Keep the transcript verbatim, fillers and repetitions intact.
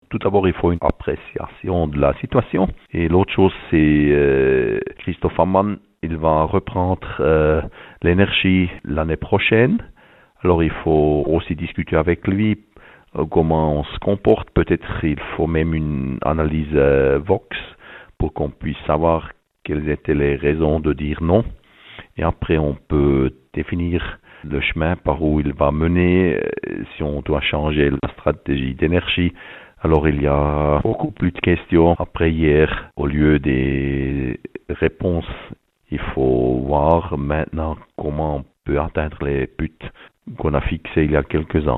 tout d'abord, il faut une appréciation de la situation. Et l'autre chose, c'est euh, Christophe Ammann, il va reprendre euh, l'énergie l'année prochaine. Alors, il faut aussi discuter avec lui euh, comment on se comporte. Peut-être il faut même une analyse euh, Vox pour qu'on puisse savoir quelles étaient les raisons de dire non. Et après, on peut définir le chemin par où il va mener, si on doit changer la stratégie d'énergie. Alors, il y a beaucoup plus de questions après hier. Au lieu des réponses, il faut voir maintenant comment on peut atteindre les buts qu'on a fixés il y a quelques ans.